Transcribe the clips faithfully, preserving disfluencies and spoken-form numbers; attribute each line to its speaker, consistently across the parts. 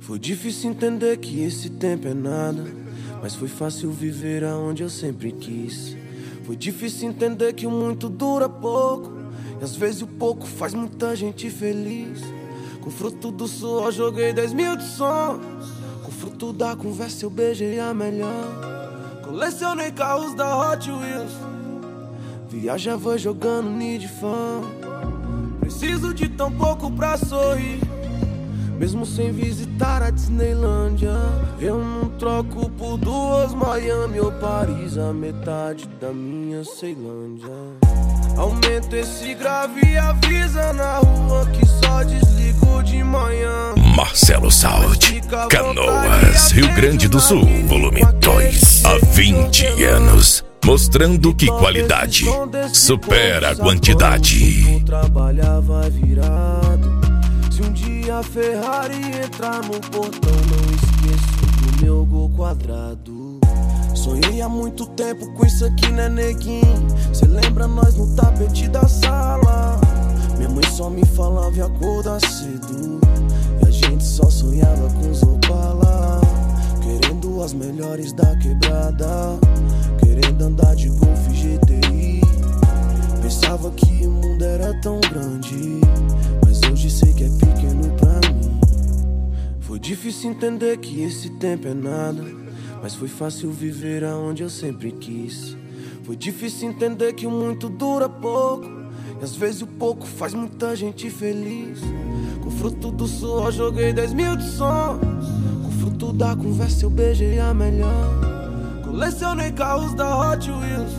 Speaker 1: Foi difícil entender que esse tempo é nada, mas foi fácil viver aonde eu sempre quis. Foi difícil entender que o muito dura pouco, e às vezes o pouco faz muita gente feliz. Com fruto do suor joguei dez mil de sonhos, com fruto da conversa eu beijei a melhor. Colecionei carros da Hot Wheels, viajava jogando Need Fan. Preciso de tão pouco pra sorrir, mesmo sem visitar a Disneylândia. Eu não troco por duas Miami ou Paris, a metade da minha Ceilândia. Aumenta esse grave e avisa na rua que só desligo de manhã.
Speaker 2: Marcelo Saud, Canoas, Rio Grande do Sul, volume dois. Há vinte anos, mostrando que qualidade supera a quantidade.
Speaker 1: Eu trabalhava virado. Se um dia a Ferrari entrar no portão, não esqueço do meu gol quadrado. Sonhei há muito tempo com isso aqui, né, neguinho? Cê lembra nós no tapete da sala? Minha mãe só me falava e acordar cedo, e a gente só sonhava com os Opala. Querendo as melhores da quebrada, querendo andar de Golf G T I. Pensava que o mundo era tão grande, mas hoje sei que é pequeno pra mim. Foi difícil entender que esse tempo é nada, mas foi fácil viver aonde eu sempre quis. Foi difícil entender que o muito dura pouco, e às vezes o pouco faz muita gente feliz. Com fruto do suor joguei dez mil de sonhos, com fruto da conversa eu beijei a melhor. Colecionei carros da Hot Wheels,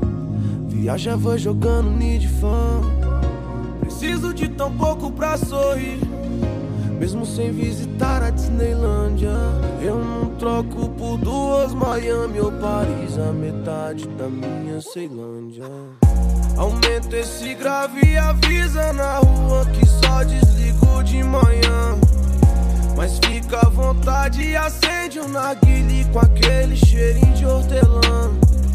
Speaker 1: viajava jogando Need Fan. Preciso de tão pouco pra sorrir, mesmo sem visitar a Disneylândia. Eu não troco por duas Miami ou Paris, a metade da minha Ceilândia. Aumenta esse grave e avisa na rua que só desligo de manhã. Mas fica à vontade e acende um narguile com aquele cheirinho de hortelã.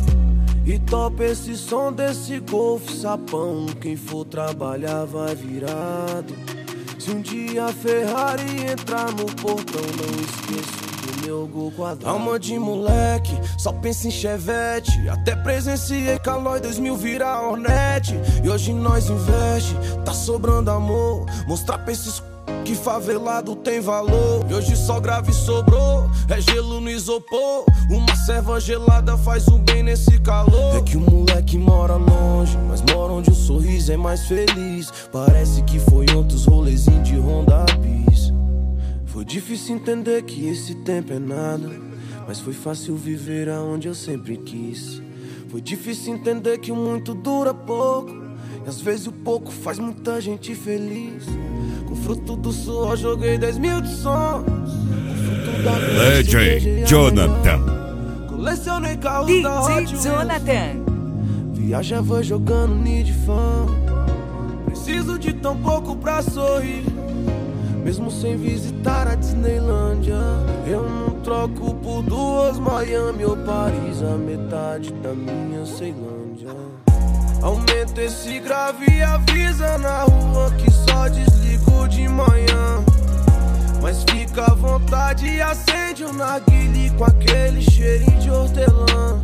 Speaker 1: E topa esse som desse Golf sapão, quem for trabalhar vai virado. Se um dia a Ferrari entrar no portão, não esqueço do meu gol quadrado. Alma de moleque, só pensa em Chevette. Até presenciei Calói dois mil virar Hornet. E hoje nós investe, tá sobrando amor. Mostrar pra esses que favelado tem valor. E hoje só grave sobrou, é gelo no isopor. Uma serva gelada faz um bem nesse calor. É que o moleque mora longe, mas mora onde o sorriso é mais feliz. Parece que foi ontem os rolezinhos de Honda Bis. Foi difícil entender que esse tempo é nada, mas foi fácil viver aonde eu sempre quis. Foi difícil entender que o muito dura pouco, e às vezes o pouco faz muita gente feliz. Com fruto do suor joguei dez mil de sonhos, com fruto da
Speaker 2: D J Jonathan.
Speaker 1: Colecionei carros
Speaker 3: D
Speaker 1: da Hot
Speaker 3: J
Speaker 1: Wheels,
Speaker 3: Jonathan.
Speaker 1: viajava jogando Need Fan. Preciso de tão pouco pra sorrir, mesmo sem visitar a Disneylândia. Eu não troco por duas Miami ou Paris, a metade da minha Ceilândia. Aumenta esse grave e avisa na rua que só desligo de manhã. Mas fica à vontade e acende um narguile com aquele cheirinho de hortelã.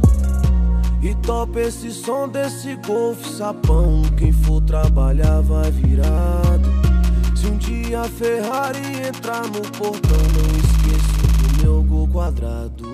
Speaker 1: E topa esse som desse Golf sapão, quem for trabalhar vai virado. Se um dia a Ferrari entrar no portão, não esqueço do meu gol quadrado.